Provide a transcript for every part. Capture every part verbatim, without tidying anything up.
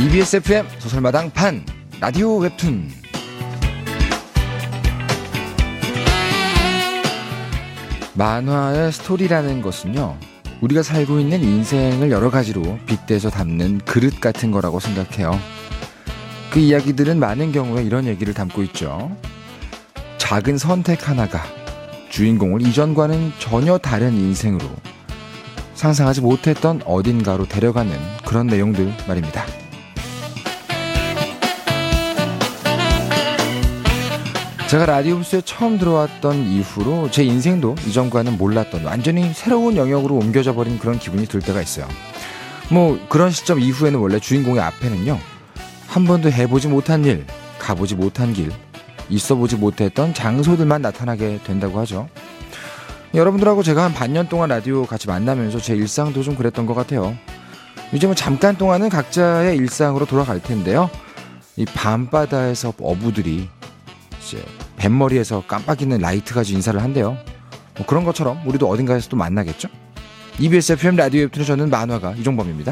이비에스 에프엠 소설마당 판 라디오 웹툰. 만화의 스토리라는 것은요, 우리가 살고 있는 인생을 여러 가지로 빗대서 담는 그릇 같은 거라고 생각해요. 그 이야기들은 많은 경우에 이런 얘기를 담고 있죠. 작은 선택 하나가 주인공을 이전과는 전혀 다른 인생으로, 상상하지 못했던 어딘가로 데려가는 그런 내용들 말입니다. 제가 라디오부스에 처음 들어왔던 이후로 제 인생도 이전과는 몰랐던 완전히 새로운 영역으로 옮겨져 버린 그런 기분이 들 때가 있어요. 뭐 그런 시점 이후에는 원래 주인공의 앞에는요, 한 번도 해보지 못한 일, 가보지 못한 길, 있어보지 못했던 장소들만 나타나게 된다고 하죠. 여러분들하고 제가 한 반년 동안 라디오 같이 만나면서 제 일상도 좀 그랬던 것 같아요. 이제 뭐 잠깐 동안은 각자의 일상으로 돌아갈 텐데요, 이 밤바다에서 어부들이 이제 뱃머리에서 깜빡이는 라이트 가지고 인사를 한대요. 뭐 그런 것처럼 우리도 어딘가에서 또 만나겠죠? 이비에스 에프엠 라디오 웹툰의 저는 만화가 이종범입니다.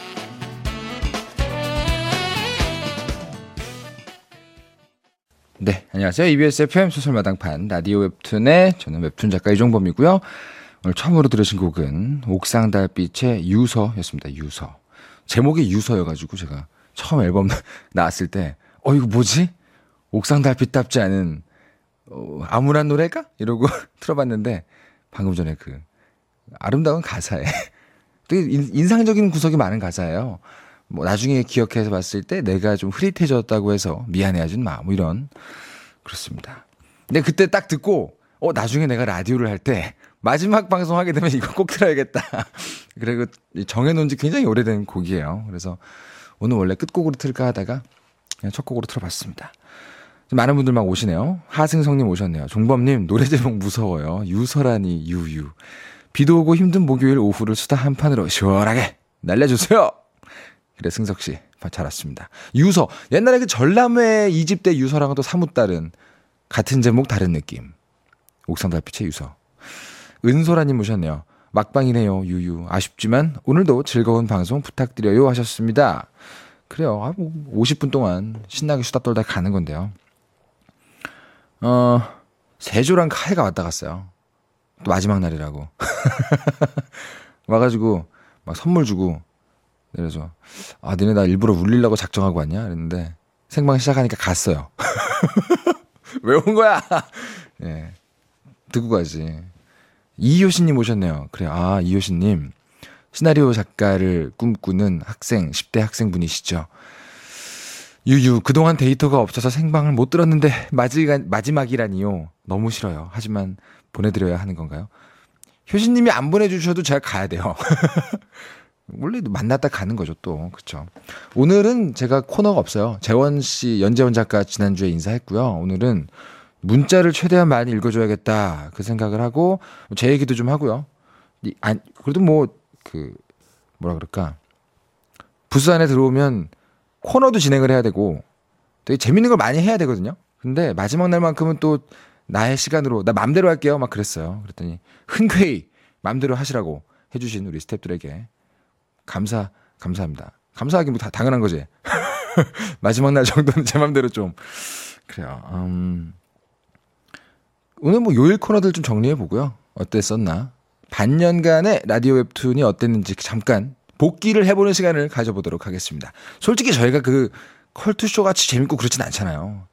네, 안녕하세요. 이비에스 에프엠 소설마당판 라디오 웹툰의 저는 웹툰 작가 이종범이고요. 오늘 처음으로 들으신 곡은 옥상달빛의 유서였습니다. 유서. 제목이 유서여가지고 제가 처음 앨범 나왔을 때 어 이거 뭐지? 옥상달빛답지 않은 어, 암울한 노래가? 이러고 틀어봤는데 방금 전에 그 아름다운 가사에 되게 인상적인 구석이 많은 가사예요. 뭐 나중에 기억해서 봤을 때 내가 좀 흐릿해졌다고 해서 미안해하진 마, 뭐 이런. 그렇습니다. 근데 그때 딱 듣고 어 나중에 내가 라디오를 할 때 마지막 방송하게 되면 이거 꼭 틀어야겠다. 그리고 정해놓은 지 굉장히 오래된 곡이에요. 그래서 오늘 원래 끝곡으로 틀까 하다가 그냥 첫 곡으로 틀어봤습니다. 많은 분들 막 오시네요. 하승성님 오셨네요. 종범님 노래 제목 무서워요. 유서라니 유유. 비도 오고 힘든 목요일 오후를 수다 한 판으로 시원하게 날려주세요. 그래 승석씨 잘 왔습니다. 유서, 옛날에 그 전람회 이집 때 유서랑은 또 사뭇 다른, 같은 제목 다른 느낌. 옥상달빛의 유서. 은소라님 오셨네요. 막방이네요. 유유. 아쉽지만 오늘도 즐거운 방송 부탁드려요 하셨습니다. 그래요. 아, 뭐 오십 분 동안 신나게 수다 떨다 가는 건데요. 어, 세조랑 카이가 왔다 갔어요. 또 마지막 날이라고. 와가지고 막 선물 주고, 그래서 아 너네 나 일부러 울리려고 작정하고 왔냐? 그랬는데 생방 시작하니까 갔어요. 왜 온 거야? 예, 네, 듣고 가지. 이효신님 오셨네요. 그래, 아 이효신님 시나리오 작가를 꿈꾸는 학생, 십 대 학생분이시죠. 유유, 그동안 데이터가 없어서 생방을 못 들었는데 마지막, 마지막이라니요. 너무 싫어요. 하지만 보내드려야 하는 건가요? 효신님이 안 보내주셔도 제가 가야 돼요. 원래 만났다 가는 거죠 또. 그렇죠. 오늘은 제가 코너가 없어요. 재원씨, 연재원 작가 지난주에 인사했고요. 오늘은 문자를 최대한 많이 읽어줘야겠다 그 생각을 하고 제 얘기도 좀 하고요. 이, 안, 그래도 뭐 그 뭐라 그럴까, 부스 안에 들어오면 코너도 진행을 해야 되고 되게 재밌는 걸 많이 해야 되거든요. 근데 마지막 날만큼은 또 나의 시간으로 나 맘대로 할게요 막 그랬어요. 그랬더니 흔쾌히 맘대로 하시라고 해주신 우리 스태프들에게 감사 감사합니다. 감사하기 뭐 다 당연한 거지. 마지막 날 정도는 제 맘대로 좀 그래요. 음, 오늘 뭐 요일 코너들 좀 정리해 보고요. 어땠었나? 반년간의 라디오 웹툰이 어땠는지 잠깐 복기를 해보는 시간을 가져보도록 하겠습니다. 솔직히 저희가 그 컬투쇼 같이 재밌고 그렇진 않잖아요.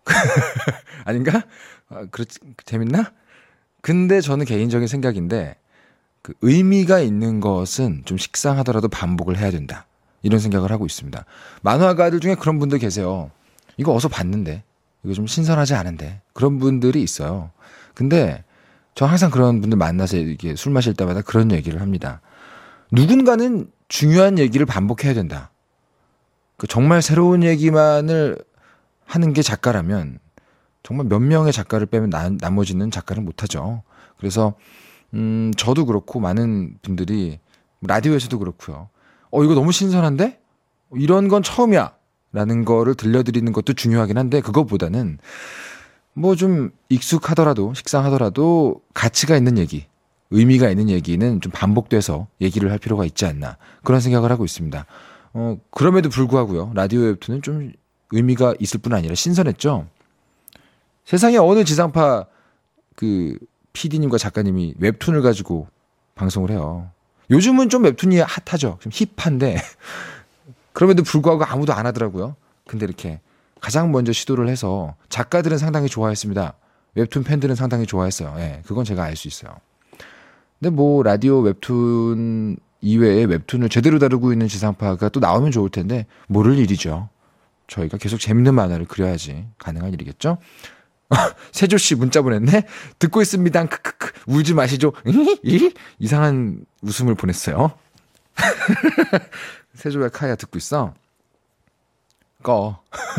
아닌가? 아, 그렇지, 재밌나? 근데 저는 개인적인 생각인데 그 의미가 있는 것은 좀 식상하더라도 반복을 해야 된다, 이런 생각을 하고 있습니다. 만화가들 중에 그런 분들 계세요. 이거 어디서 봤는데 이거 좀 신선하지 않은데, 그런 분들이 있어요. 근데 저 항상 그런 분들 만나서 이렇게 술 마실 때마다 그런 얘기를 합니다. 누군가는 중요한 얘기를 반복해야 된다. 그 정말 새로운 얘기만을 하는 게 작가라면 정말 몇 명의 작가를 빼면 나, 나머지는 작가를 못하죠. 그래서 음, 저도 그렇고 많은 분들이 라디오에서도 그렇고요. 어 이거 너무 신선한데? 이런 건 처음이야 라는 거를 들려드리는 것도 중요하긴 한데, 그것보다는 뭐 좀 익숙하더라도 식상하더라도 가치가 있는 얘기, 의미가 있는 얘기는 좀 반복돼서 얘기를 할 필요가 있지 않나, 그런 생각을 하고 있습니다. 어, 그럼에도 불구하고요. 라디오 웹툰은 좀 의미가 있을 뿐 아니라 신선했죠. 세상에 어느 지상파 그 피디님과 작가님이 웹툰을 가지고 방송을 해요. 요즘은 좀 웹툰이 핫하죠. 좀 힙한데 그럼에도 불구하고 아무도 안 하더라고요. 근데 이렇게 가장 먼저 시도를 해서 작가들은 상당히 좋아했습니다. 웹툰 팬들은 상당히 좋아했어요. 예, 그건 제가 알 수 있어요. 근데 뭐 라디오 웹툰 이외에 웹툰을 제대로 다루고 있는 지상파가 또 나오면 좋을 텐데 모를 일이죠. 저희가 계속 재밌는 만화를 그려야지 가능한 일이겠죠. 세조씨 문자 보냈네. 듣고 있습니다. 크크크. 울지 마시죠. 이상한 웃음을 보냈어요. 세조야 카야 듣고 있어. 꺼.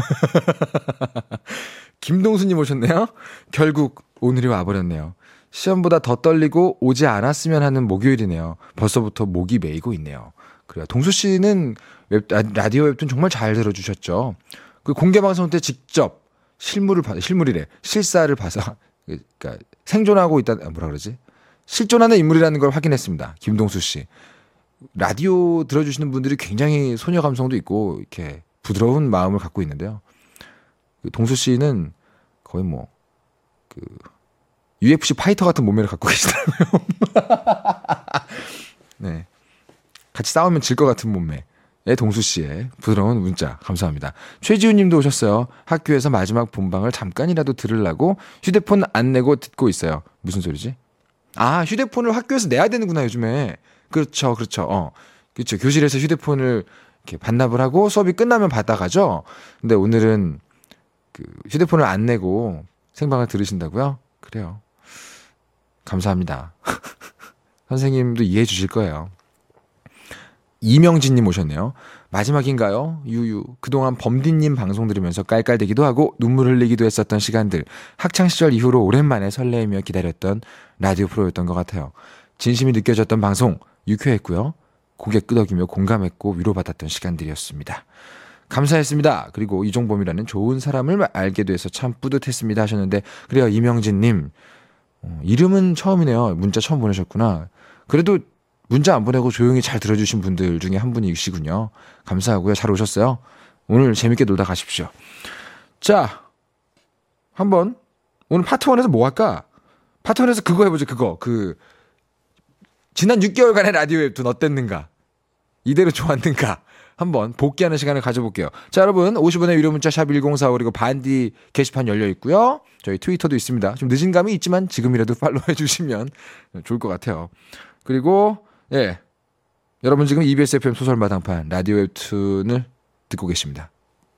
김동수님 오셨네요. 결국 오늘이 와버렸네요. 시험보다 더 떨리고 오지 않았으면 하는 목요일이네요. 벌써부터 목이 메이고 있네요. 그래요. 동수 씨는 웹, 라디오 웹툰 정말 잘 들어주셨죠. 그 공개 방송 때 직접 실물을 봐, 실물이래. 실사를 봐서 그러니까 생존하고 있다. 뭐라 그러지? 실존하는 인물이라는 걸 확인했습니다. 김동수 씨. 라디오 들어주시는 분들이 굉장히 소녀 감성도 있고 이렇게 부드러운 마음을 갖고 있는데요. 그 동수 씨는 거의 뭐 그 유에프씨 파이터 같은 몸매를 갖고 계시더라고요. 네, 같이 싸우면 질 것 같은 몸매. 의 동수 씨의 부드러운 문자 감사합니다. 최지훈 님도 오셨어요. 학교에서 마지막 본방을 잠깐이라도 들으려고 휴대폰 안 내고 듣고 있어요. 무슨 소리지? 아, 휴대폰을 학교에서 내야 되는구나 요즘에. 그렇죠, 그렇죠. 어, 그렇죠. 교실에서 휴대폰을 이렇게 반납을 하고 수업이 끝나면 받아가죠. 근데 오늘은 그 휴대폰을 안 내고 생방을 들으신다고요? 그래요. 감사합니다. 선생님도 이해해 주실 거예요. 이명진님 오셨네요. 마지막인가요? 유유. 그동안 범디님 방송 들으면서 깔깔대기도 하고 눈물 흘리기도 했었던 시간들. 학창시절 이후로 오랜만에 설레이며 기다렸던 라디오 프로였던 것 같아요. 진심이 느껴졌던 방송 유쾌했고요. 고개 끄덕이며 공감했고 위로받았던 시간들이었습니다. 감사했습니다. 그리고 이종범이라는 좋은 사람을 알게 돼서 참 뿌듯했습니다 하셨는데 그래요. 이명진님. 어, 이름은 처음이네요. 문자 처음 보내셨구나. 그래도 문자 안 보내고 조용히 잘 들어주신 분들 중에 한 분이시군요. 감사하고요. 잘 오셨어요. 오늘 재밌게 놀다 가십시오. 자, 한번 오늘 파트 원에서 뭐 할까? 파트 원에서 그거 해보죠. 그거. 그 지난 육 개월간의 라디오 웹툰 어땠는가? 이대로 좋았는가? 한번 복귀하는 시간을 가져볼게요. 자, 여러분 오십 원의 유료 문자 샵 일공사오 그리고 반디 게시판 열려 있고요. 저희 트위터도 있습니다. 좀 늦은 감이 있지만 지금이라도 팔로우해 주시면 좋을 것 같아요. 그리고 예, 여러분 지금 이비에스 에프엠 소설마당판 라디오 웹툰을 듣고 계십니다.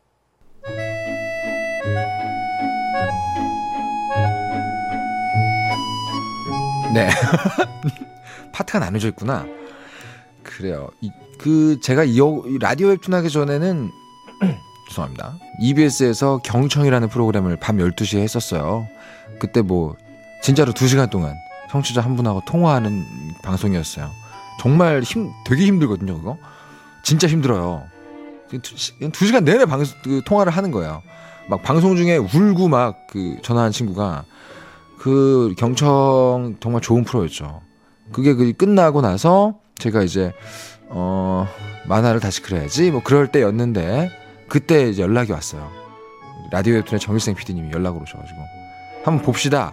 네. 파트가 나눠져 있구나. 그래요. 이, 그 제가 이, 이 라디오 웹툰 하기 전에는 죄송합니다. 이비에스에서 경청이라는 프로그램을 밤 열두 시에 했었어요. 그때 뭐 진짜로 두 시간 동안 청취자 한 분하고 통화하는 방송이었어요. 정말 힘 되게 힘들거든요. 그거 진짜 힘들어요. 두, 두 시간 내내 방송 그 통화를 하는 거예요. 막 방송 중에 울고 막 그 전화한 친구가 그 경청 정말 좋은 프로였죠. 그게 그 끝나고 나서 제가 이제 어 만화를 다시 그려야지 뭐 그럴 때였는데 그때 이제 연락이 왔어요. 라디오 웹툰의 정일생 피디님이 연락을 오셔가지고 한번 봅시다.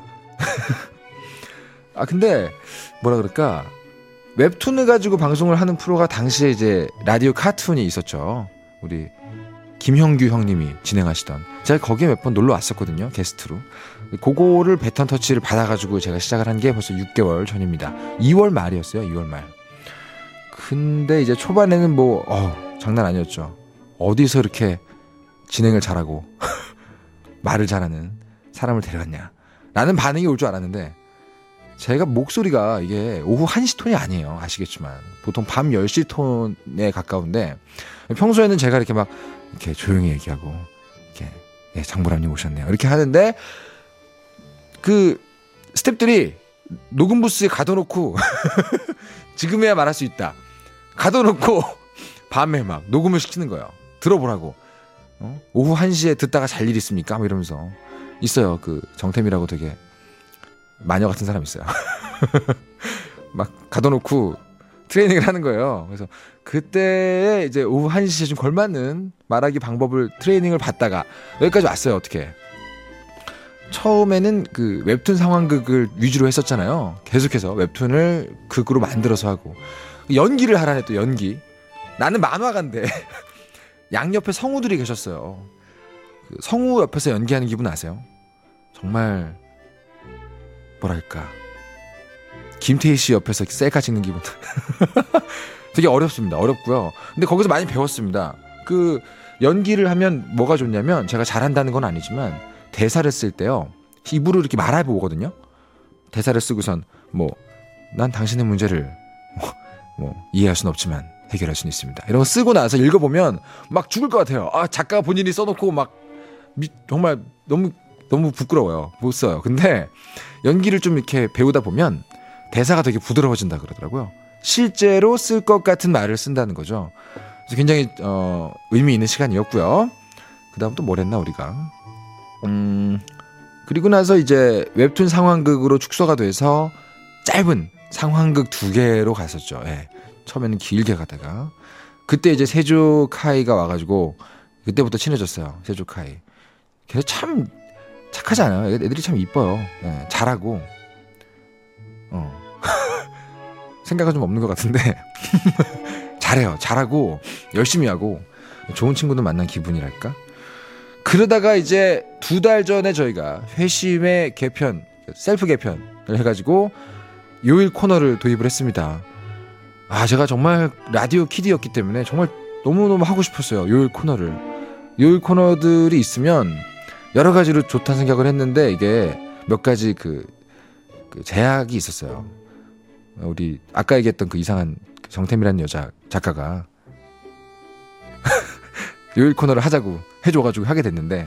아 근데 뭐라 그럴까 웹툰을 가지고 방송을 하는 프로가 당시에 이제 라디오 카툰이 있었죠. 우리 김형규 형님이 진행하시던 제가 거기에 몇 번 놀러 왔었거든요. 게스트로. 그거를 배턴 터치를 받아가지고 제가 시작을 한 게 벌써 육 개월 전입니다. 이월 말이었어요. 이월 말. 근데 이제 초반에는 뭐 어, 장난 아니었죠. 어디서 이렇게 진행을 잘하고 말을 잘하는 사람을 데려갔냐 라는 반응이 올 줄 알았는데 제가 목소리가 이게 오후 한 시 톤이 아니에요. 아시겠지만 보통 밤 열 시 톤에 가까운데 평소에는 제가 이렇게 막 이렇게 조용히 얘기하고 이렇게 예, 장보람님 오셨네요 이렇게 하는데 그 스태프들이 녹음 부스에 가둬놓고 지금해야 말할 수 있다 가둬놓고 밤에 막 녹음을 시키는 거예요. 들어보라고. 어? 오후 한 시에 듣다가 잘 일 있습니까? 뭐 이러면서 있어요. 그 정템이라고 되게 마녀 같은 사람 있어요. 막 가둬놓고 트레이닝을 하는 거예요. 그래서 그때 이제 오후 한 시에 좀 걸맞는 말하기 방법을 트레이닝을 받다가 여기까지 왔어요. 어떻게? 처음에는 그 웹툰 상황극을 위주로 했었잖아요. 계속해서 웹툰을 극으로 만들어서 하고 연기를 하라네. 또 연기. 나는 만화가인데 양옆에 성우들이 계셨어요. 그 성우 옆에서 연기하는 기분 아세요? 정말 뭐랄까 김태희 씨 옆에서 셀카 찍는 기분. 되게 어렵습니다. 어렵고요. 근데 거기서 많이 배웠습니다. 그 연기를 하면 뭐가 좋냐면 제가 잘한다는 건 아니지만 대사를 쓸 때요. 입으로 이렇게 말해보거든요. 대사를 쓰고선 뭐 난 당신의 문제를 뭐, 뭐 이해할 수는 없지만 해결할 수는 있습니다. 이런 거 쓰고 나서 읽어보면 막 죽을 것 같아요. 아 작가 본인이 써놓고 막 미, 정말 너무 너무 부끄러워요. 못 써요. 근데 연기를 좀 이렇게 배우다 보면 대사가 되게 부드러워진다 그러더라고요. 실제로 쓸 것 같은 말을 쓴다는 거죠. 그래서 굉장히 어, 의미 있는 시간이었고요. 그 다음 또 뭘 했나 우리가. 음, 그리고 나서 이제 웹툰 상황극으로 축소가 돼서 짧은 상황극 두 개로 갔었죠. 예. 처음에는 길게 가다가 그때 이제 세조 카이가 와가지고 그때부터 친해졌어요. 세조 카이. 걔네 참 착하지 않아요? 애들이 참 이뻐요. 예. 잘하고 어. 생각은 좀 없는 것 같은데 잘해요. 잘하고 열심히 하고 좋은 친구들 만난 기분이랄까? 그러다가 이제 두 달 전에 저희가 회심의 개편, 셀프 개편을 해가지고 요일 코너를 도입을 했습니다. 아, 제가 정말 라디오 키드였기 때문에 정말 너무너무 하고 싶었어요. 요일 코너를. 요일 코너들이 있으면 여러 가지로 좋다는 생각을 했는데 이게 몇 가지 그, 그 제약이 있었어요. 우리 아까 얘기했던 그 이상한 정태미라는 여자 작가가 요일 코너를 하자고 해줘가지고 하게 됐는데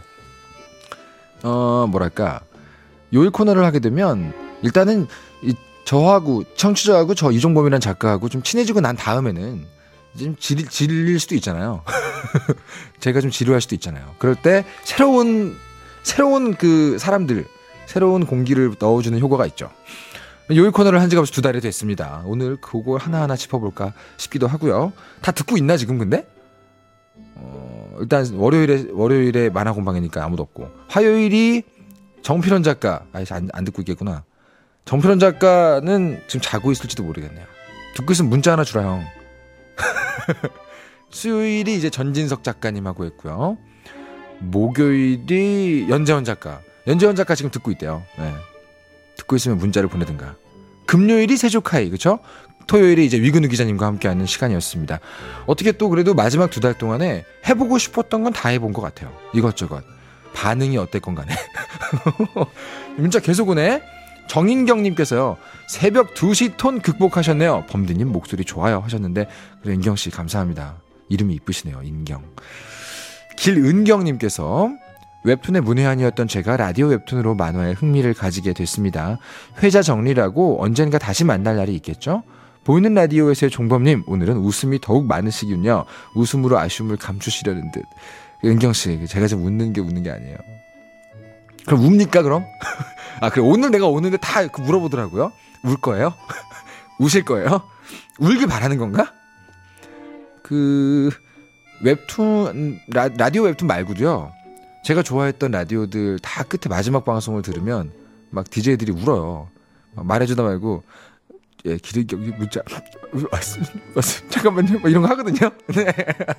어 뭐랄까 요일 코너를 하게 되면 일단은 이 저하고 청취자하고 저 이종범이라는 작가하고 좀 친해지고 난 다음에는 좀 질, 질릴 수도 있잖아요. 제가 좀 지루할 수도 있잖아요. 그럴 때 새로운 새로운 그 사람들 새로운 공기를 넣어주는 효과가 있죠. 요일 코너를 한 지가 벌써 두 달이 됐습니다. 오늘 그걸 하나하나 짚어볼까 싶기도 하고요. 다 듣고 있나 지금 근데? 어, 일단 월요일에 월요일에 만화 공방이니까 아무도 없고 화요일이 정필원 작가 아니 안, 안 듣고 있겠구나. 정필원 작가는 지금 자고 있을지도 모르겠네요. 듣고 있으면 문자 하나 주라 형. 수요일이 이제 전진석 작가님하고 했고요. 목요일이 연재원 작가. 연재원 작가 지금 듣고 있대요. 네. 듣고 있으면 문자를 보내든가. 금요일이 세조카이, 그쵸? 토요일에 이제 위근우 기자님과 함께하는 시간이었습니다. 어떻게 또 그래도 마지막 두 달 동안에 해보고 싶었던 건 다 해본 것 같아요. 이것저것. 반응이 어땠건 간에. 문자 계속 오네. 정인경님께서요. 새벽 두 시 톤 극복하셨네요. 범디님 목소리 좋아요 하셨는데 그래 인경씨 감사합니다. 이름이 이쁘시네요. 인경. 길은경님께서 웹툰의 문외한이었던 제가 라디오 웹툰으로 만화에 흥미를 가지게 됐습니다. 회자 정리라고 언젠가 다시 만날 날이 있겠죠? 보이는 라디오에서의 종범님 오늘은 웃음이 더욱 많으시군요. 웃음으로 아쉬움을 감추시려는 듯. 은경씨 제가 지금 웃는 게 웃는 게 아니에요. 그럼 웁니까 그럼? 아 그래 오늘 내가 오는데 다 물어보더라고요. 울 거예요? 우실 거예요? 울길 바라는 건가? 그 웹툰 라, 라디오 웹툰 말고도요. 제가 좋아했던 라디오들 다 끝에 마지막 방송을 들으면 막 디제이들이 울어요. 막 말해주다 말고 예, 기르경이 문자 왔음, 왔음, 잠깐만요 뭐 이런 거 하거든요. 네.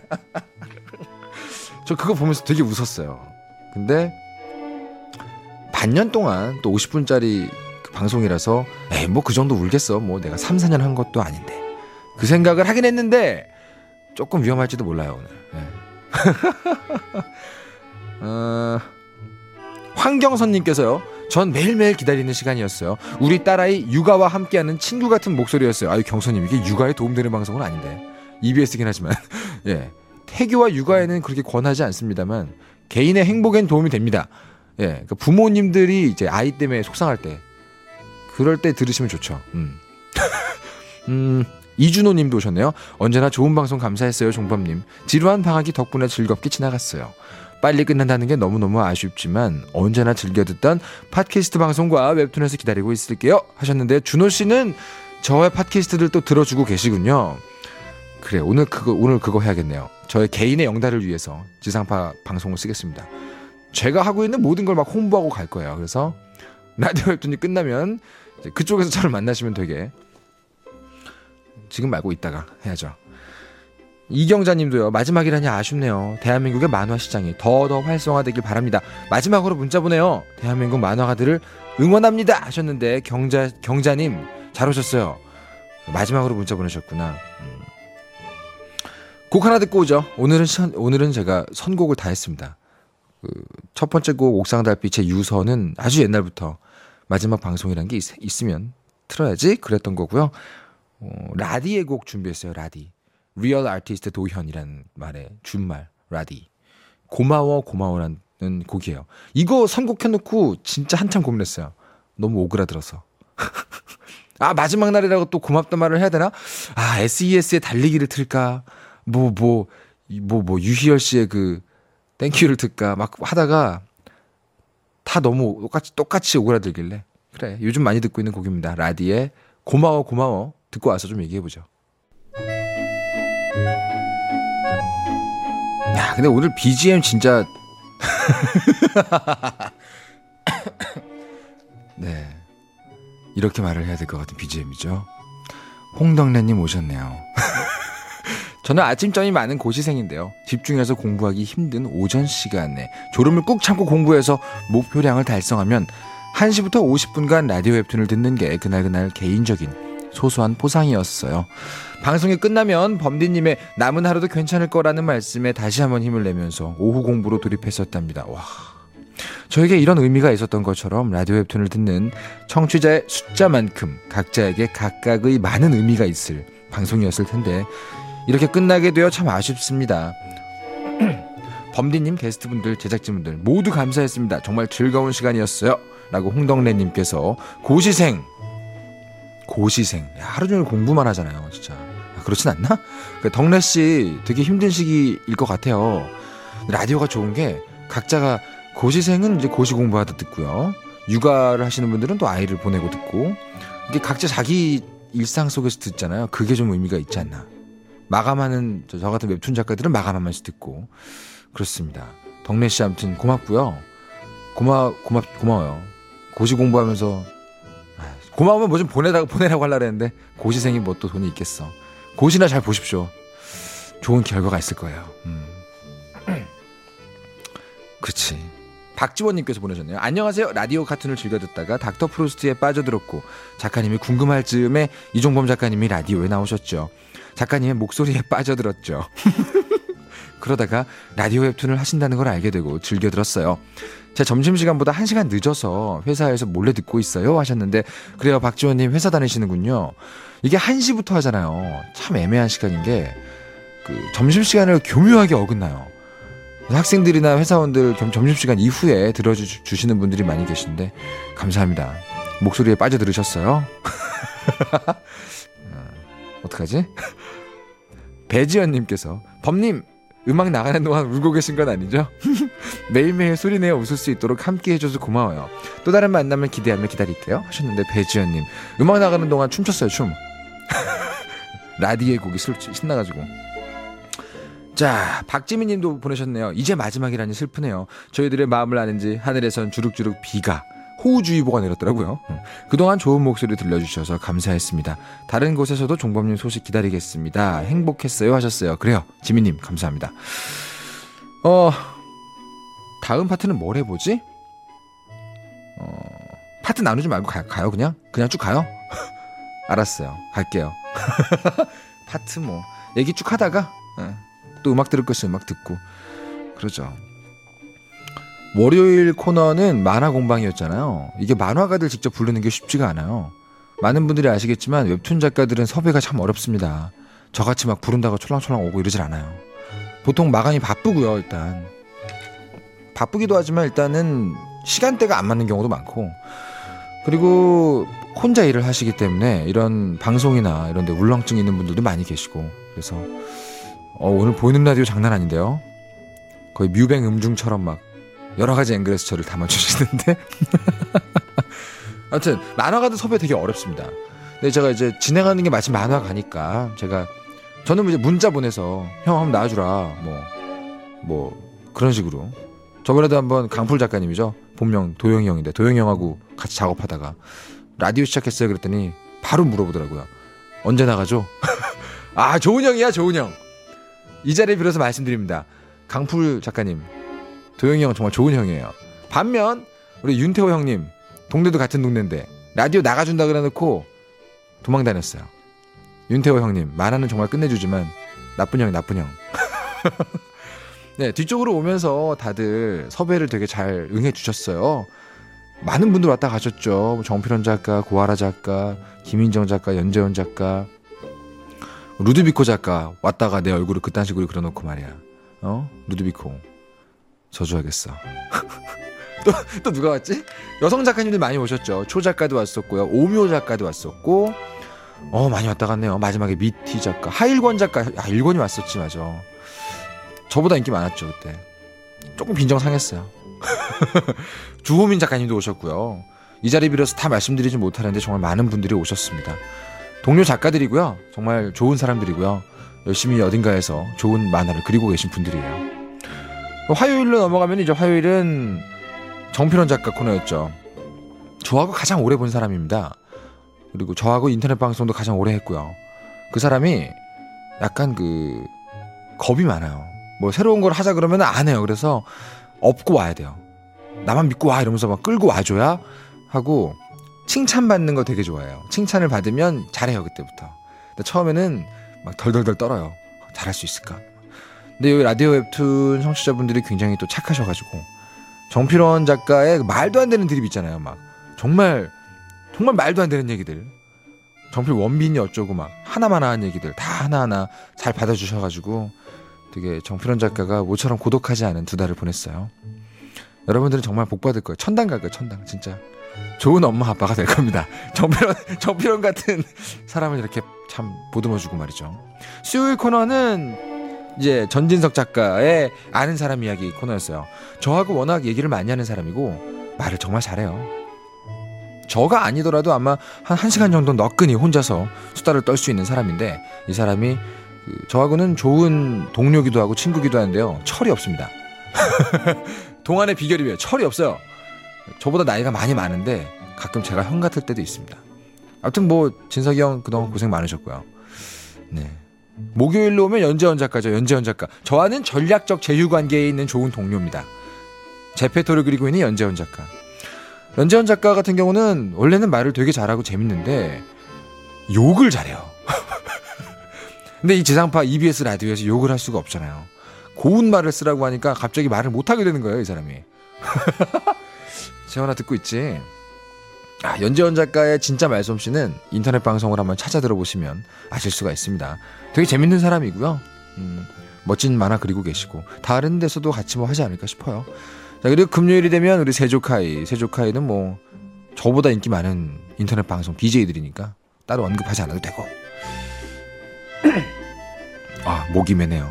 저 그거 보면서 되게 웃었어요. 근데 반년 동안 또 오십 분짜리 그 방송이라서 에이 뭐 그 정도 울겠어. 뭐 내가 삼, 사 년 한 것도 아닌데. 그 생각을 하긴 했는데 조금 위험할지도 몰라요 오늘. 네. 어, 황경선님께서요. 전 매일매일 기다리는 시간이었어요. 우리 딸아이 육아와 함께하는 친구 같은 목소리였어요. 아유 경선님 이게 육아에 도움되는 방송은 아닌데 이비에스긴 하지만 예 태교와 육아에는 그렇게 권하지 않습니다만 개인의 행복엔 도움이 됩니다. 예, 그러니까 부모님들이 이제 아이 때문에 속상할 때 그럴 때 들으시면 좋죠. 음, 음 이준호님도 오셨네요. 언제나 좋은 방송 감사했어요, 종범님. 지루한 방학이 덕분에 즐겁게 지나갔어요. 빨리 끝난다는 게 너무너무 아쉽지만 언제나 즐겨 듣던 팟캐스트 방송과 웹툰에서 기다리고 있을게요 하셨는데 준호 씨는 저의 팟캐스트들 또 들어주고 계시군요. 그래, 오늘 그거 오늘 그거 해야겠네요. 저의 개인의 영달을 위해서 지상파 방송을 쓰겠습니다. 제가 하고 있는 모든 걸 막 홍보하고 갈 거예요. 그래서 라디오 웹툰이 끝나면 이제 그쪽에서 저를 만나시면 되게, 지금 말고 이따가 해야죠. 이경자님도요. 마지막이라니 아쉽네요. 대한민국의 만화 시장이 더더 활성화되길 바랍니다. 마지막으로 문자 보내요. 대한민국 만화가들을 응원합니다 하셨는데 경자 경자님 잘 오셨어요. 마지막으로 문자 보내셨구나. 음. 곡 하나 듣고 오죠. 오늘은 선, 오늘은 제가 선곡을 다 했습니다. 그 첫 번째 곡 옥상달빛의 유서는 아주 옛날부터 마지막 방송이란 게 있, 있으면 틀어야지 그랬던 거고요. 어, 라디의 곡 준비했어요. 라디. 리얼 아티스트 도현이라는 말의 준말 라디. 고마워 고마워라는 곡이에요. 이거 선곡해놓고 진짜 한참 고민했어요. 너무 오그라들어서. 아, 마지막 날이라고 또 고맙단 말을 해야 되나? 아, 에스이에스의 달리기를 틀까? 뭐, 뭐, 뭐, 뭐, 유희열 씨의 그, 땡큐를 틀까? 막 하다가 다 너무 똑같이, 똑같이 오그라들길래. 그래, 요즘 많이 듣고 있는 곡입니다. 라디의 고마워, 고마워. 듣고 와서 좀 얘기해보죠. 야, 근데 오늘 비지엠 진짜. 네. 이렇게 말을 해야 될 것 같은 비지엠이죠. 홍덕래님 오셨네요. 저는 아침잠이 많은 고시생인데요. 집중해서 공부하기 힘든 오전 시간에 졸음을 꾹 참고 공부해서 목표량을 달성하면 한 시부터 오십 분간 라디오 웹툰을 듣는 게 그날그날 개인적인 소소한 포상이었어요. 방송이 끝나면 범디님의 남은 하루도 괜찮을 거라는 말씀에 다시 한번 힘을 내면서 오후 공부로 돌입했었답니다. 와, 저에게 이런 의미가 있었던 것처럼 라디오 웹툰을 듣는 청취자의 숫자만큼 각자에게 각각의 많은 의미가 있을 방송이었을 텐데 이렇게 끝나게 되어 참 아쉽습니다. 범디님, 게스트분들, 제작진분들 모두 감사했습니다. 정말 즐거운 시간이었어요. 라고 홍덕래님께서 고시생 고시생 야, 하루 종일 공부만 하잖아요. 진짜 아, 그렇진 않나? 그러니까 덕래씨 되게 힘든 시기일 것 같아요. 라디오가 좋은 게 각자가 고시생은 이제 고시 공부하다 듣고요. 육아를 하시는 분들은 또 아이를 보내고 듣고 이게 각자 자기 일상 속에서 듣잖아요. 그게 좀 의미가 있지 않나. 마감하는 저, 저 같은 웹툰 작가들은 마감하면서 듣고 그렇습니다. 덕래씨 아무튼 고맙고요. 고마 고맙 고마워요. 고시 공부하면서 고마우면 뭐 좀 보내라고 보내라고 하려고 했는데 고시생이 뭐 또 돈이 있겠어. 고시나 잘 보십시오. 좋은 결과가 있을 거예요. 음. 그렇지. 박지원님께서 보내셨네요. 안녕하세요. 라디오 카툰을 즐겨 듣다가 닥터 프로스트에 빠져들었고 작가님이 궁금할 즈음에 이종범 작가님이 라디오에 나오셨죠. 작가님의 목소리에 빠져들었죠. 그러다가 라디오 웹툰을 하신다는 걸 알게 되고 즐겨 들었어요. 제 점심시간보다 한 시간 늦어서 회사에서 몰래 듣고 있어요 하셨는데 그래요. 박지원님 회사 다니시는군요. 이게 한 시부터 하잖아요. 참 애매한 시간인 게 그 점심시간을 교묘하게 어긋나요. 학생들이나 회사원들 점심시간 이후에 들어주시는 분들이 많이 계신데 감사합니다. 목소리에 빠져들으셨어요? 어떡하지? 배지연님께서 범님 음악 나가는 동안 울고 계신 건 아니죠? 매일매일 소리내어 웃을 수 있도록 함께 해줘서 고마워요. 또 다른 만남을 기대하며 기다릴게요 하셨는데 배지연님 음악 나가는 동안 춤췄어요. 춤. 라디오의 곡이 신나가지고. 자, 박지민님도 보내셨네요. 이제 마지막이라니 슬프네요. 저희들의 마음을 아는지 하늘에선 주룩주룩 비가 호우주의보가 내렸더라고요. 그동안 좋은 목소리 들려주셔서 감사했습니다. 다른 곳에서도 종범님 소식 기다리겠습니다. 행복했어요 하셨어요. 그래요. 지민님 감사합니다. 어 다음 파트는 뭘 해보지? 어 파트 나누지 말고 가, 가요 그냥? 그냥 쭉 가요? 알았어요. 갈게요. 파트 뭐 얘기 쭉 하다가 어, 또 음악 들을 것이 음악 듣고 그러죠. 월요일 코너는 만화 공방이었잖아요. 이게 만화가들 직접 부르는 게 쉽지가 않아요. 많은 분들이 아시겠지만 웹툰 작가들은 섭외가 참 어렵습니다. 저같이 막 부른다고 촐랑촐랑 오고 이러질 않아요. 보통 마감이 바쁘고요. 일단 바쁘기도 하지만 일단은 시간대가 안 맞는 경우도 많고 그리고 혼자 일을 하시기 때문에 이런 방송이나 이런 데 울렁증 있는 분들도 많이 계시고 그래서 어, 오늘 보이는 라디오 장난 아닌데요. 거의 뮤뱅 음중처럼 막 여러 가지 앵글에서 저를 담아주시는데. 아무튼 만화가들 섭외 되게 어렵습니다. 근데 제가 이제 진행하는 게 마침 만화 가니까 제가 저는 이제 문자 보내서 형 한번 나와주라 뭐 뭐 그런 식으로. 저번에도 한번 강풀 작가님이죠. 본명 도영이 형인데 도영이 형하고 같이 작업하다가 라디오 시작했어요 그랬더니 바로 물어보더라고요. 언제 나가죠? 아 좋은 형이야 좋은 형. 이 자리에 빌어서 말씀드립니다. 강풀 작가님 도영이 형 정말 좋은 형이에요. 반면 우리 윤태호 형님 동네도 같은 동네인데 라디오 나가준다 그래놓고 도망 다녔어요. 윤태호 형님 만화는 정말 끝내주지만 나쁜 형이 나쁜 형. 네, 뒤쪽으로 오면서 다들 섭외를 되게 잘 응해주셨어요. 많은 분들 왔다 가셨죠. 정필원 작가, 고아라 작가, 김인정 작가, 연재원 작가, 루드비코 작가 왔다가 내 얼굴을 그딴 식으로 그려놓고 말이야. 어? 루드비코 저주하겠어. 또, 또 누가 왔지? 여성 작가님들 많이 오셨죠. 초 작가도 왔었고요. 오묘 작가도 왔었고 어 많이 왔다 갔네요. 마지막에 미티 작가, 하일권 작가. 아 일권이 왔었지 맞아. 저보다 인기 많았죠 그때. 조금 빈정 상했어요. 주호민 작가님도 오셨고요. 이 자리 빌어서 다 말씀드리지 못하는데 정말 많은 분들이 오셨습니다. 동료 작가들이고요. 정말 좋은 사람들이고요. 열심히 어딘가에서 좋은 만화를 그리고 계신 분들이에요. 화요일로 넘어가면 이제 화요일은 정필원 작가 코너였죠. 저하고 가장 오래 본 사람입니다. 그리고 저하고 인터넷 방송도 가장 오래 했고요. 그 사람이 약간 그 겁이 많아요. 뭐 새로운 걸 하자 그러면 안 해요. 그래서 업고 와야 돼요. 나만 믿고 와 이러면서 막 끌고 와줘야 하고 칭찬받는 거 되게 좋아해요. 칭찬을 받으면 잘해요 그때부터. 근데 처음에는 막 덜덜덜 떨어요. 잘할 수 있을까? 근데 여기 라디오 웹툰 청취자분들이 굉장히 또 착하셔가지고 정필원 작가의 말도 안 되는 드립 있잖아요. 막 정말 정말 말도 안 되는 얘기들. 정필 원빈이 어쩌고 막 하나마나 한 얘기들 다 하나하나 잘 받아주셔가지고 되게 정필원 작가가 모처럼 고독하지 않은 두 달을 보냈어요. 여러분들은 정말 복 받을 거예요. 천당 갈 거예요. 천당 진짜. 좋은 엄마 아빠가 될 겁니다. 정필원, 정필원 같은 사람을 이렇게 참 보듬어주고 말이죠. 수요일 코너는 이제 전진석 작가의 아는 사람 이야기 코너였어요. 저하고 워낙 얘기를 많이 하는 사람이고 말을 정말 잘해요. 저가 아니더라도 아마 한 1시간 정도 너끈히 혼자서 수다를 떨 수 있는 사람인데 이 사람이 그 저하고는 좋은 동료기도 하고 친구기도 하는데요. 철이 없습니다. 동안의 비결이 왜요? 철이 없어요. 저보다 나이가 많이 많은데 가끔 제가 형 같을 때도 있습니다. 아무튼 뭐 진석이 형 그동안 고생 많으셨고요. 네. 목요일로 오면 연재원 작가죠. 연재원 작가. 저와는 전략적 제휴관계에 있는 좋은 동료입니다. 제페토를 그리고 있는 연재원 작가. 연재원 작가 같은 경우는 원래는 말을 되게 잘하고 재밌는데 욕을 잘해요. 근데 이 지상파 이비에스 라디오에서 욕을 할 수가 없잖아요. 고운 말을 쓰라고 하니까 갑자기 말을 못하게 되는 거예요 이 사람이. 재원아 듣고 있지? 아, 연재원 작가의 진짜 말솜씨는 인터넷 방송을 한번 찾아 들어보시면 아실 수가 있습니다. 되게 재밌는 사람이고요. 음, 멋진 만화 그리고 계시고 다른 데서도 같이 뭐 하지 않을까 싶어요. 자, 그리고 금요일이 되면 우리 세조카이 세조카이는 뭐 저보다 인기 많은 인터넷 방송 비제이들이니까 따로 언급하지 않아도 되고. 아 목이 매네요.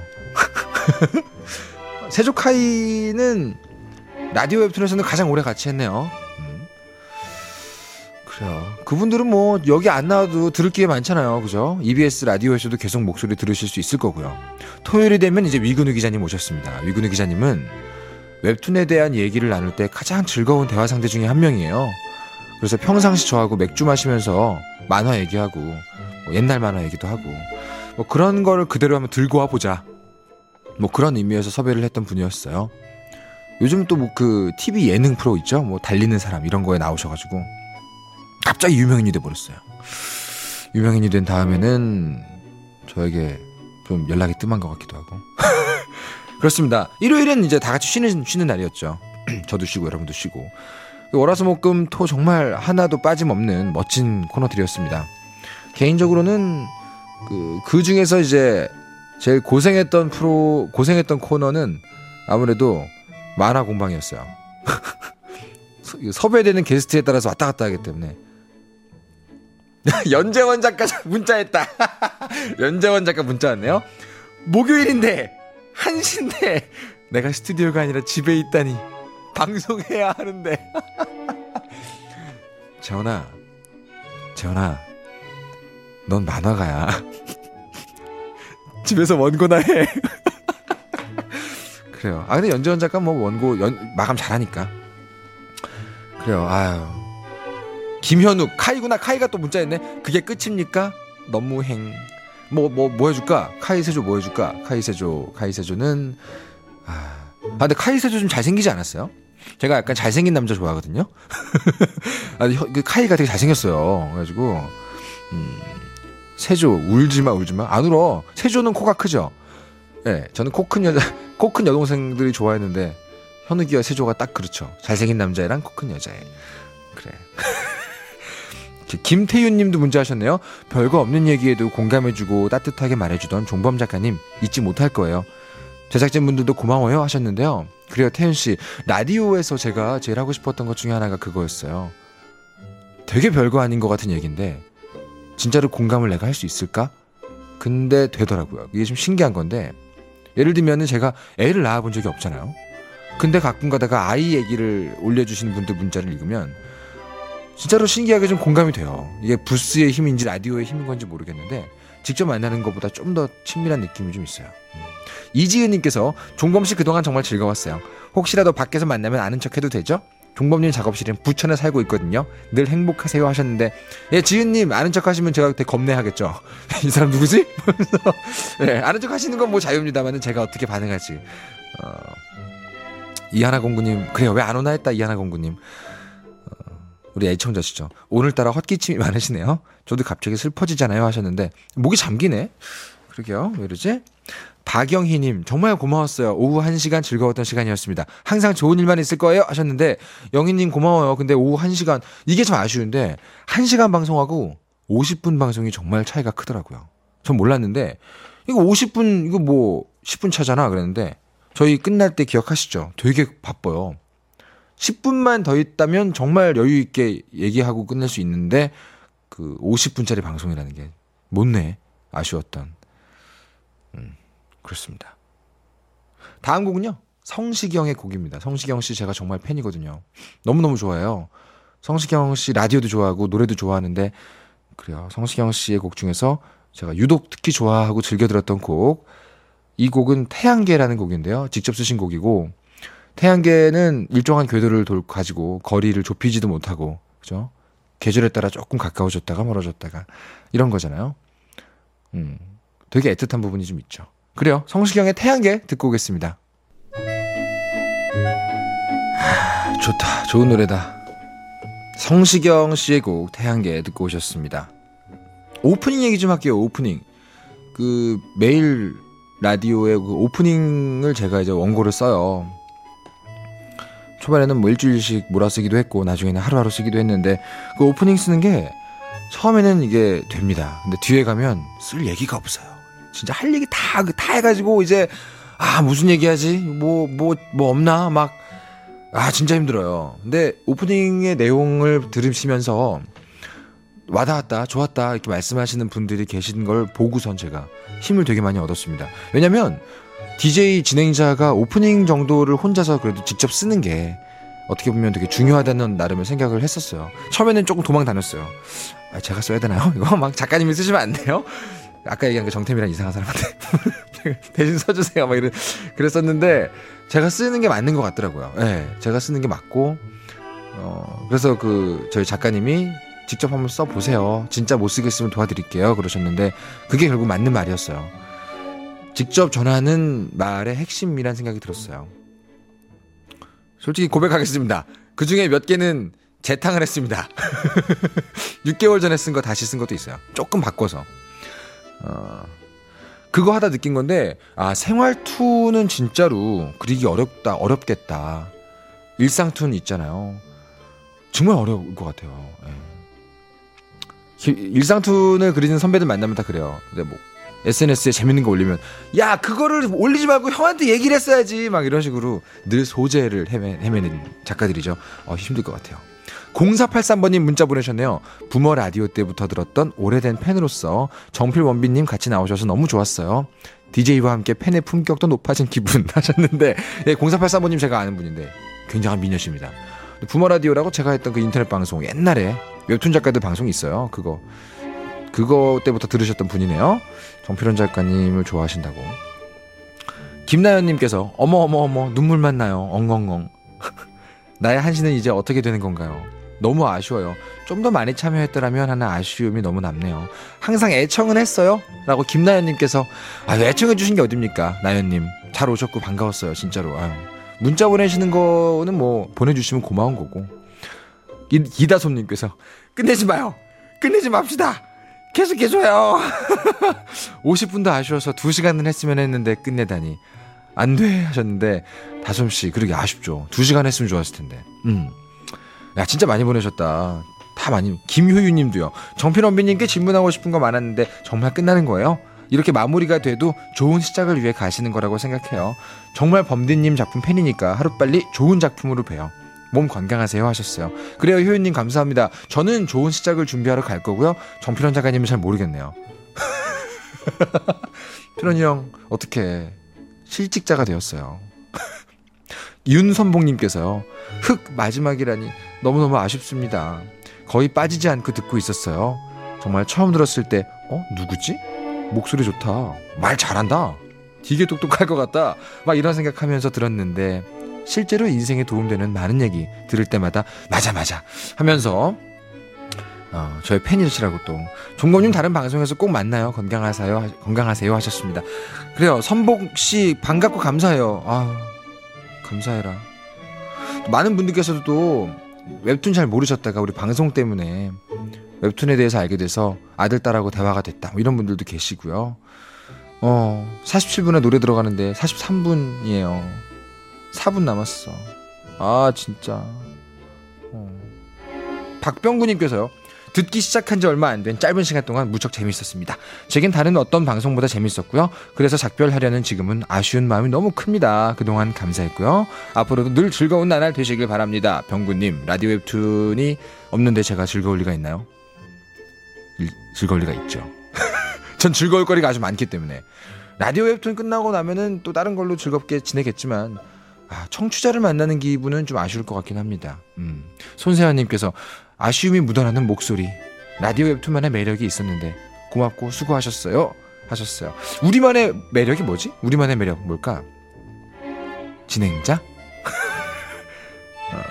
세조카이는 라디오 웹툰에서는 가장 오래 같이 했네요. 음. 그래요. 그분들은 뭐 여기 안 나와도 들을 기회 많잖아요. 그죠? 이비에스 라디오에서도 계속 목소리 들으실 수 있을 거고요. 토요일이 되면 이제 위근우 기자님 오셨습니다. 위근우 기자님은 웹툰에 대한 얘기를 나눌 때 가장 즐거운 대화 상대 중에 한 명이에요. 그래서 평상시 저하고 맥주 마시면서 만화 얘기하고 뭐 옛날 만화 얘기도 하고 뭐 그런 거를 그대로 한번 들고 와보자. 뭐 그런 의미에서 섭외를 했던 분이었어요. 요즘 또 뭐 그 티비 예능 프로 있죠? 뭐 달리는 사람 이런 거에 나오셔가지고 갑자기 유명인이 돼버렸어요. 유명인이 된 다음에는 저에게 좀 연락이 뜸한 것 같기도 하고. 그렇습니다. 일요일은 이제 다 같이 쉬는 쉬는 날이었죠. 저도 쉬고 여러분도 쉬고. 월화수목금 토 정말 하나도 빠짐없는 멋진 코너들이었습니다. 개인적으로는 그, 그 중에서 이제 제일 고생했던 프로 고생했던 코너는 아무래도 만화 공방이었어요. 섭외되는 게스트에 따라서 왔다 갔다 하기 때문에. 연재원 작가 문자했다. 연재원 작가 문자 왔네요. 목요일인데 한 시인데 내가 스튜디오가 아니라 집에 있다니 방송해야 하는데. 재원아 재원아 넌 만화가야. 집에서 원고나 해. 그래요. 아 근데 연재원 작가 뭐 원고 연, 마감 잘하니까. 그래요. 아유. 김현욱 카이구나. 카이가 또 문자했네. 그게 끝입니까? 너무행. 뭐 뭐 뭐 해줄까? 카이세조 뭐 해줄까? 카이세조 카이세조는 아, 아 근데 카이세조 좀 잘생기지 않았어요? 제가 약간 잘생긴 남자 좋아하거든요. 아, 그 카이가 되게 잘생겼어요. 그래가지고 음, 세조 울지마 울지마 안 울어. 세조는 코가 크죠. 예, 네, 저는 코 큰 여자 코 큰 여동생들이 좋아했는데 현욱이와 세조가 딱 그렇죠. 잘생긴 남자애랑 코 큰 여자애. 그래. 김태윤님도 문자하셨네요. 별거 없는 얘기에도 공감해주고 따뜻하게 말해주던 종범 작가님 잊지 못할 거예요. 제작진분들도 고마워요 하셨는데요. 그래요 태윤씨, 라디오에서 제가 제일 하고 싶었던 것 중에 하나가 그거였어요. 되게 별거 아닌 것 같은 얘기인데 진짜로 공감을 내가 할 수 있을까? 근데 되더라고요. 이게 좀 신기한 건데, 예를 들면은 제가 애를 낳아본 적이 없잖아요. 근데 가끔 가다가 아이 얘기를 올려주시는 분들 문자를 읽으면 진짜로 신기하게 좀 공감이 돼요. 이게 부스의 힘인지 라디오의 힘인 건지 모르겠는데 직접 만나는 것보다 좀 더 친밀한 느낌이 좀 있어요. 음. 이지은님께서 종범씨 그동안 정말 즐거웠어요. 혹시라도 밖에서 만나면 아는 척해도 되죠? 종범님 작업실은 부천에 살고 있거든요. 늘 행복하세요 하셨는데, 예, 지은님 아는 척 하시면 제가 되게 겁내하겠죠. 이 사람 누구지? 네, 아는 척 하시는 건 뭐 자유입니다만은 제가 어떻게 반응할지. 어, 이하나 공구님, 그래요 왜 안 오나 했다. 이하나 공구님, 우리 애청자시죠. 오늘따라 헛기침이 많으시네요. 저도 갑자기 슬퍼지잖아요 하셨는데 목이 잠기네. 그러게요. 왜 이러지? 박영희님 정말 고마웠어요. 오후 한 시간 즐거웠던 시간이었습니다. 항상 좋은 일만 있을 거예요 하셨는데, 영희님 고마워요. 근데 오후 한 시간 이게 좀 아쉬운데 한 시간 방송하고 오십 분 방송이 정말 차이가 크더라고요. 전 몰랐는데 이거 오십 분 이거 뭐 십 분 차잖아 그랬는데 저희 끝날 때 기억하시죠? 되게 바빠요. 십 분만 더 있다면 정말 여유 있게 얘기하고 끝낼 수 있는데 그 오십 분짜리 방송이라는 게 못내. 아쉬웠던. 음, 그렇습니다. 다음 곡은요, 성시경의 곡입니다. 성시경 씨 제가 정말 팬이거든요. 너무너무 좋아해요. 성시경 씨 라디오도 좋아하고 노래도 좋아하는데, 그래요. 성시경 씨의 곡 중에서 제가 유독 특히 좋아하고 즐겨 들었던 곡, 이 곡은 태양계라는 곡인데요. 직접 쓰신 곡이고, 태양계는 일정한 궤도를 돌, 가지고 거리를 좁히지도 못하고, 그죠? 계절에 따라 조금 가까워졌다가 멀어졌다가 이런 거잖아요. 음, 되게 애틋한 부분이 좀 있죠. 그래요. 성시경의 태양계 듣고 오겠습니다. 하, 좋다. 좋은 노래다. 성시경 씨의 곡 태양계 듣고 오셨습니다. 오프닝 얘기 좀 할게요. 오프닝. 그 매일 라디오의 그 오프닝을 제가 이제 원고를 써요. 초반에는 뭐 일주일씩 몰아쓰기도 했고 나중에는 하루하루 쓰기도 했는데, 그 오프닝 쓰는 게 처음에는 이게 됩니다. 근데 뒤에 가면 쓸 얘기가 없어요. 진짜 할 얘기 다, 다 해가지고 이제 아 무슨 얘기하지? 뭐, 뭐, 뭐 없나? 막 아 진짜 힘들어요. 근데 오프닝의 내용을 들으시면서 와닿았다, 좋았다 이렇게 말씀하시는 분들이 계신 걸 보고선 제가 힘을 되게 많이 얻었습니다. 왜냐면 디제이 진행자가 오프닝 정도를 혼자서 그래도 직접 쓰는 게 어떻게 보면 되게 중요하다는 나름의 생각을 했었어요. 처음에는 조금 도망 다녔어요. 아, 제가 써야 되나요? 이거 막 작가님이 쓰시면 안 돼요? 아까 얘기한 그 정태미랑 이상한 사람한테 대신 써주세요 막 이런 그랬었는데, 제가 쓰는 게 맞는 것 같더라고요. 네, 제가 쓰는 게 맞고, 어, 그래서 그 저희 작가님이 직접 한번 써보세요. 진짜 못 쓰겠으면 도와드릴게요 그러셨는데, 그게 결국 맞는 말이었어요. 직접 전하는 말의 핵심이란 생각이 들었어요. 솔직히 고백하겠습니다. 그 중에 몇 개는 재탕을 했습니다. 육 개월 전에 쓴 거 다시 쓴 것도 있어요. 조금 바꿔서. 어, 그거 하다 느낀 건데, 아, 생활투는 진짜로 그리기 어렵다, 어렵겠다. 일상투는 있잖아요. 정말 어려울 것 같아요. 예. 일상투를 그리는 선배들 만나면 다 그래요. 근데 뭐 에스엔에스에 재밌는 거 올리면 야 그거를 올리지 말고 형한테 얘기를 했어야지 막 이런 식으로 늘 소재를 헤매, 헤매는 작가들이죠. 어, 힘들 것 같아요. 공사팔삼 번님 문자 보내셨네요. 부모 라디오 때부터 들었던 오래된 팬으로서 정필원빈님 같이 나오셔서 너무 좋았어요. 디제이와 함께 팬의 품격도 높아진 기분 하셨는데, 네, 공사팔삼 번님 제가 아는 분인데 굉장한 미녀십니다. 부모 라디오라고 제가 했던 그 인터넷 방송, 옛날에 웹툰 작가들 방송이 있어요. 그거 그거 때부터 들으셨던 분이네요. 정필원 작가님을 좋아하신다고. 김나연님께서 어머 어머 어머 눈물만 나요. 엉엉엉. 나의 한시는 이제 어떻게 되는 건가요? 너무 아쉬워요. 좀 더 많이 참여했더라면 하는 아쉬움이 너무 남네요. 항상 애청은 했어요? 라고 김나연님께서. 아유, 애청해주신 게 어딥니까? 나연님 잘 오셨고 반가웠어요. 진짜로. 아유, 문자 보내시는 거는 뭐 보내주시면 고마운 거고. 이, 이다솜님께서 끝내지 마요. 끝내지 맙시다. 계속해줘요. 오십 분도 아쉬워서 두 시간은 했으면 했는데 끝내다니 안 돼 하셨는데, 다솜씨 그러게 아쉽죠. 두 시간 했으면 좋았을 텐데. 음. 야, 진짜 많이 보내셨다. 다 많이. 김효유님도요. 정필원비님께 질문하고 싶은 거 많았는데 정말 끝나는 거예요? 이렇게 마무리가 돼도 좋은 시작을 위해 가시는 거라고 생각해요. 정말 범디님 작품 팬이니까 하루빨리 좋은 작품으로 봬요. 몸 건강하세요 하셨어요. 그래요, 효유님 감사합니다. 저는 좋은 시작을 준비하러 갈 거고요. 정필원 작가님은 잘 모르겠네요. 필원이 형 어떻게 실직자가 되었어요. 윤선봉님께서요. 흑 마지막이라니 너무너무 아쉽습니다. 거의 빠지지 않고 듣고 있었어요. 정말 처음 들었을 때 어? 누구지? 목소리 좋다. 말 잘한다. 되게 똑똑할 것 같다. 막 이런 생각하면서 들었는데 실제로 인생에 도움되는 많은 얘기 들을 때마다 맞아 맞아 하면서 어, 저의 팬이시라고 또. 종범님 다른 방송에서 꼭 만나요. 건강하세요. 건강하세요 하셨습니다. 그래요. 선복씨 반갑고 감사해요. 아, 감사해라. 많은 분들께서도 또 웹툰 잘 모르셨다가 우리 방송 때문에 웹툰에 대해서 알게 돼서 아들 딸하고 대화가 됐다 뭐 이런 분들도 계시고요. 어, 사십칠 분에 노래 들어가는데 사십삼 분이에요. 사 분 남았어. 아 진짜. 어. 박병구님께서요. 듣기 시작한 지 얼마 안 된 짧은 시간 동안 무척 재밌었습니다. 제겐 다른 어떤 방송보다 재밌었고요. 그래서 작별하려는 지금은 아쉬운 마음이 너무 큽니다. 그동안 감사했고요. 앞으로도 늘 즐거운 나날 되시길 바랍니다. 병구님, 라디오 웹툰이 없는데 제가 즐거울 리가 있나요? 일, 즐거울 리가 있죠. 전 즐거울 거리가 아주 많기 때문에. 라디오 웹툰 끝나고 나면은 또 다른 걸로 즐겁게 지내겠지만 아, 청취자를 만나는 기분은 좀 아쉬울 것 같긴 합니다. 음. 손세환님께서 아쉬움이 묻어나는 목소리. 라디오 웹툰만의 매력이 있었는데 고맙고 수고하셨어요 하셨어요. 우리만의 매력이 뭐지? 우리만의 매력 뭘까? 진행자? 어.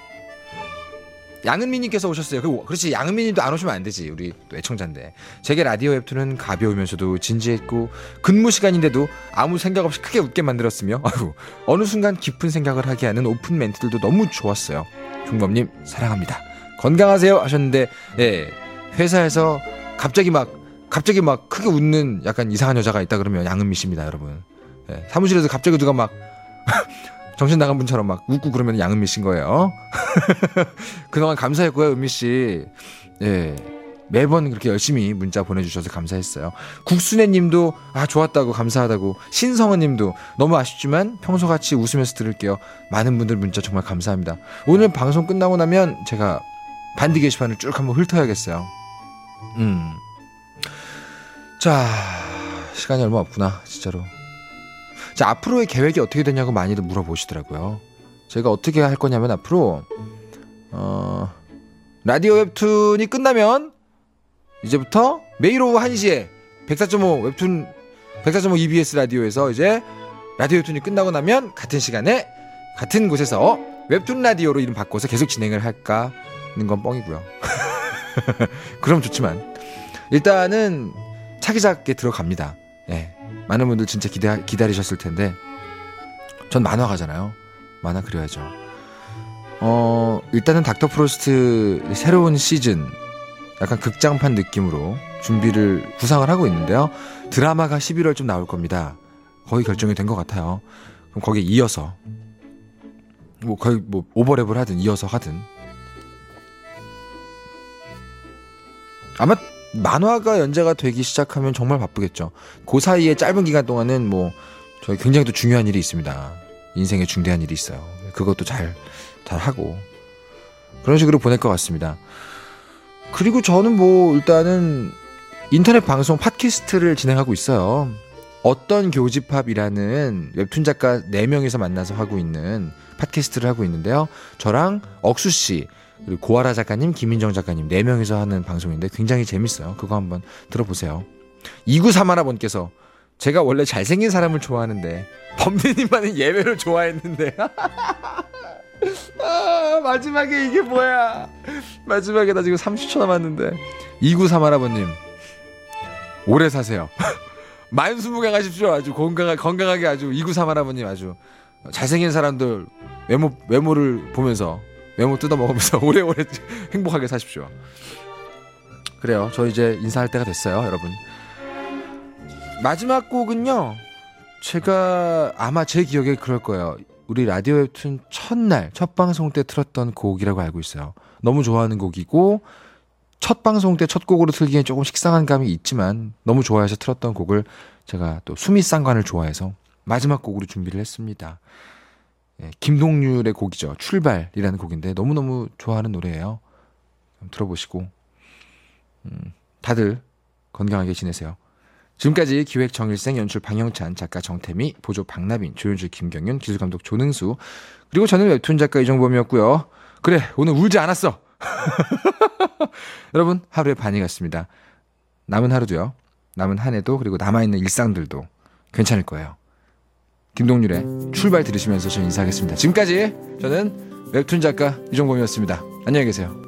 양은미님께서 오셨어요. 그, 그렇지, 양은미님도 안 오시면 안 되지. 우리 또 애청자인데. 제게 라디오 웹툰은 가벼우면서도 진지했고 근무 시간인데도 아무 생각 없이 크게 웃게 만들었으며 아유, 어느 순간 깊은 생각을 하게 하는 오픈 멘트들도 너무 좋았어요. 종범님 사랑합니다. 건강하세요 하셨는데, 예, 회사에서 갑자기 막 갑자기 막 크게 웃는 약간 이상한 여자가 있다 그러면 양은미 씨입니다, 여러분. 예, 사무실에서 갑자기 누가 막 정신 나간 분처럼 막 웃고 그러면 양은미 씨인 거예요. 그동안 감사했고요, 은미 씨. 예, 매번 그렇게 열심히 문자 보내주셔서 감사했어요. 국순애님도 아 좋았다고 감사하다고. 신성은님도 너무 아쉽지만 평소같이 웃으면서 들을게요. 많은 분들 문자 정말 감사합니다. 오늘 방송 끝나고 나면 제가 반디 게시판을 쭉 한번 훑어야겠어요. 음. 자, 시간이 얼마 없구나, 진짜로. 자, 앞으로의 계획이 어떻게 되냐고 많이들 물어보시더라고요. 제가 어떻게 할 거냐면 앞으로 어, 라디오 웹툰이 끝나면 이제부터 매일 오후 한 시에 백사 점 오 웹툰 백사 점 오 이비에스 라디오에서 이제 라디오 웹툰이 끝나고 나면 같은 시간에 같은 곳에서 웹툰 라디오로 이름 바꿔서 계속 진행을 할까 는 건 뻥이고요. 그럼 좋지만 일단은 차기작에 들어갑니다. 예, 많은 분들 진짜 기다, 기다리셨을 텐데 전 만화가잖아요. 만화 그려야죠. 어, 일단은 닥터 프로스트 새로운 시즌 약간 극장판 느낌으로 준비를 구상을 하고 있는데요. 드라마가 십일월쯤 나올 겁니다. 거의 결정이 된 것 같아요. 그럼 거기에 이어서 뭐 거의 뭐 오버랩을 하든 이어서 하든 아마 만화가 연재가 되기 시작하면 정말 바쁘겠죠. 그 사이에 짧은 기간 동안은 뭐 저희 굉장히 또 중요한 일이 있습니다. 인생에 중대한 일이 있어요. 그것도 잘, 잘 하고 그런 식으로 보낼 것 같습니다. 그리고 저는 뭐 일단은 인터넷 방송 팟캐스트를 진행하고 있어요. 어떤 교집합이라는 웹툰 작가 네 명이서 만나서 하고 있는 팟캐스트를 하고 있는데요. 저랑 억수씨 그리고 고아라 작가님, 김민정 작가님 네 명이서 하는 방송인데 굉장히 재밌어요. 그거 한번 들어보세요. 이구삼일 번께서 제가 원래 잘생긴 사람을 좋아하는데 범대님만은 예외로 좋아했는데 아, 마지막에 이게 뭐야. 마지막에 나 지금 삼십 초 남았는데. 이구삼일 번님 오래 사세요. 만수무강하십시오. 아주 건강하, 건강하게 아주 이구삼일 번님 아주 잘생긴 사람들 외모, 외모를 보면서 외모 뜯어먹으면서 오래오래 행복하게 사십시오. 그래요. 저 이제 인사할 때가 됐어요, 여러분. 마지막 곡은요, 제가 아마 제 기억에 그럴 거예요. 우리 라디오 웹툰 첫날 첫 방송 때 틀었던 곡이라고 알고 있어요. 너무 좋아하는 곡이고 첫 방송 때 첫 곡으로 틀기엔 조금 식상한 감이 있지만 너무 좋아해서 틀었던 곡을 제가 또 수미쌍관을 좋아해서 마지막 곡으로 준비를 했습니다. 예, 김동률의 곡이죠. 출발이라는 곡인데 너무너무 좋아하는 노래예요. 들어보시고 음, 다들 건강하게 지내세요. 지금까지 기획 정일생, 연출 방영찬, 작가 정태미, 보조 박나빈, 조연출 김경윤, 기술감독 조능수, 그리고 저는 웹툰 작가 이정범이었고요. 그래, 오늘 울지 않았어. 여러분, 하루의 반이 갔습니다. 남은 하루도요, 남은 한 해도, 그리고 남아있는 일상들도 괜찮을 거예요. 김동률의 출발 들으시면서 저는 인사하겠습니다. 지금까지 저는 웹툰 작가 이정범이었습니다. 안녕히 계세요.